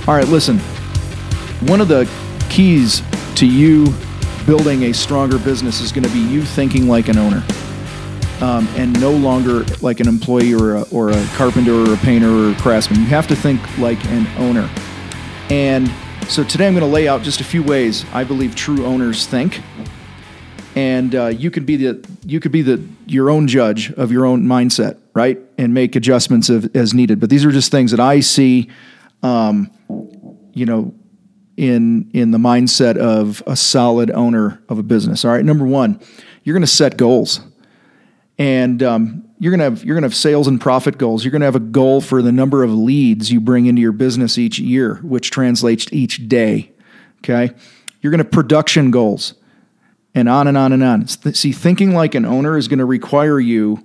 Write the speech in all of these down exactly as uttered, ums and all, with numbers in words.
All right, listen. One of the keys to you building a stronger business is going to be you thinking like an owner, um, and no longer like an employee or a, or a carpenter or a painter or a craftsman. You have to think like an owner. And so today I'm going to lay out just a few ways I believe true owners think. And uh, you could be the you could be the your own judge of your own mindset, right? And make adjustments of, as needed. But these are just things that I see, um, you know, in in the mindset of a solid owner of a business. All right, number one, you're going to set goals, and um, you're going to have you're going to have sales and profit goals. You're going to have a goal for the number of leads you bring into your business each year, which translates to each day. Okay, you're going to have production goals. And on and on and on. See, thinking like an owner is going to require you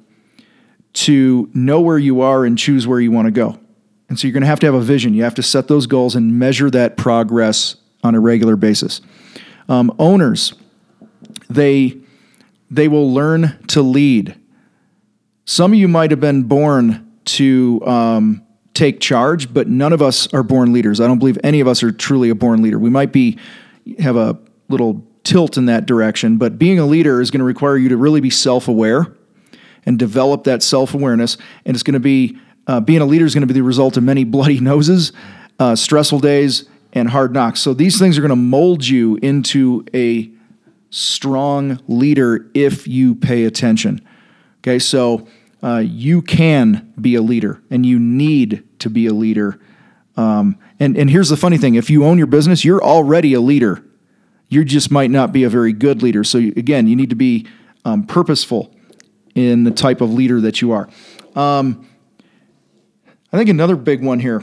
to know where you are and choose where you want to go. And so you're going to have to have a vision. You have to set those goals and measure that progress on a regular basis. Um, owners, they, they will learn to lead. Some of you might have been born to um, take charge, but none of us are born leaders. I don't believe any of us are truly a born leader. We might be have a little tilt in that direction, but being a leader is going to require you to really be self-aware and develop that self-awareness, and it's going to be, uh, being a leader is going to be the result of many bloody noses, uh, stressful days, and hard knocks. So these things are going to mold you into a strong leader if you pay attention. Okay, so uh, you can be a leader, and you need to be a leader. Um, and, and here's the funny thing. If you own your business, you're already a leader. You just might not be a very good leader. So again, you need to be um, purposeful in the type of leader that you are. Um, I think another big one here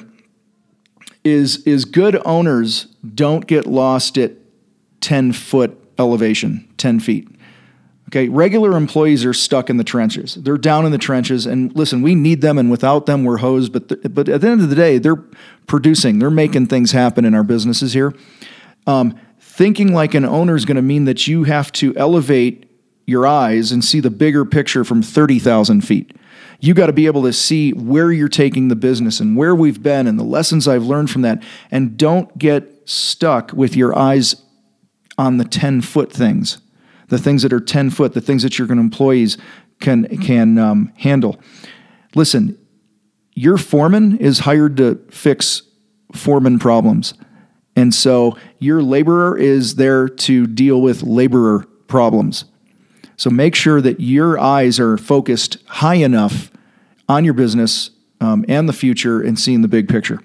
is, is good owners don't get lost at ten-foot elevation, ten feet. Okay, regular employees are stuck in the trenches. They're down in the trenches, and listen, we need them, and without them, we're hosed. But the, but at the end of the day, they're producing. They're making things happen in our businesses here. Um, Thinking like an owner is going to mean that you have to elevate your eyes and see the bigger picture from thirty thousand feet. You got to be able to see where you're taking the business and where we've been and the lessons I've learned from that. And don't get stuck with your eyes on the ten-foot things, the things that are ten foot, the things that your employees can, can um, handle. Listen, your foreman is hired to fix foreman problems. And so your laborer is there to deal with laborer problems. So make sure that your eyes are focused high enough on your business um, and the future and seeing the big picture.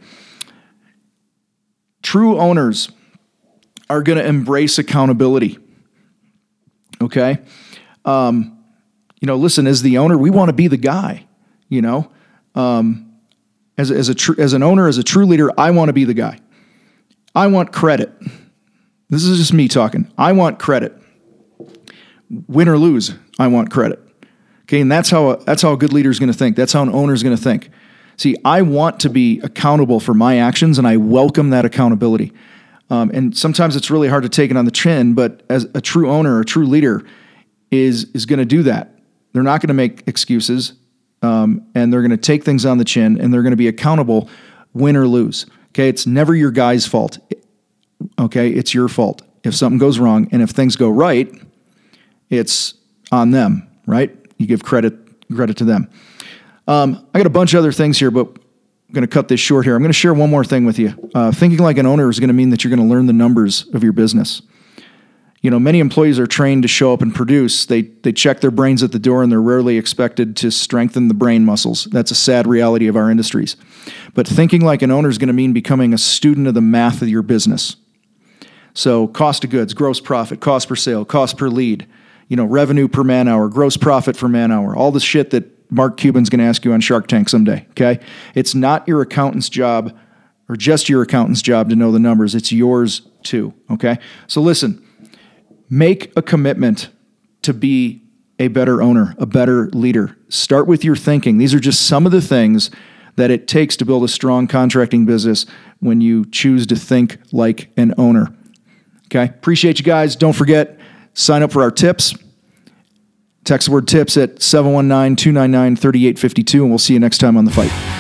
True owners are going to embrace accountability. Okay? Um, you know, listen, as the owner, we want to be the guy, you know? Um, as, as, a tr- as an owner, as a true leader, I want to be the guy. I want credit. This is just me talking. I want credit. Win or lose, I want credit. Okay, and that's how a, that's how a good leader is going to think. That's how an owner is going to think. See, I want to be accountable for my actions, and I welcome that accountability. Um, and sometimes it's really hard to take it on the chin, but as a true owner, a true leader is is going to do that. They're not going to make excuses, um, and they're going to take things on the chin, and they're going to be accountable, win or lose. Okay, it's never your guy's fault. Okay, it's your fault if something goes wrong, and if things go right, it's on them, right? You give credit credit to them. Um, I got a bunch of other things here, but I'm going to cut this short here. I'm going to share one more thing with you. Uh, thinking like an owner is going to mean that you're going to learn the numbers of your business. You know, many employees are trained to show up and produce. They they check their brains at the door, and they're rarely expected to strengthen the brain muscles. That's a sad reality of our industries. But thinking like an owner is going to mean becoming a student of the math of your business. So cost of goods, gross profit, cost per sale, cost per lead, you know, revenue per man hour, gross profit per man hour, all the shit that Mark Cuban's going to ask you on Shark Tank someday, okay? It's not your accountant's job or just your accountant's job to know the numbers. It's yours too, okay? So listen. Make a commitment to be a better owner, a better leader. Start with your thinking. These are just some of the things that it takes to build a strong contracting business when you choose to think like an owner. Okay? Appreciate you guys. Don't forget, sign up for our tips. Text the word tips at seven one nine, two nine nine, three eight five two, and we'll see you next time on The Fight.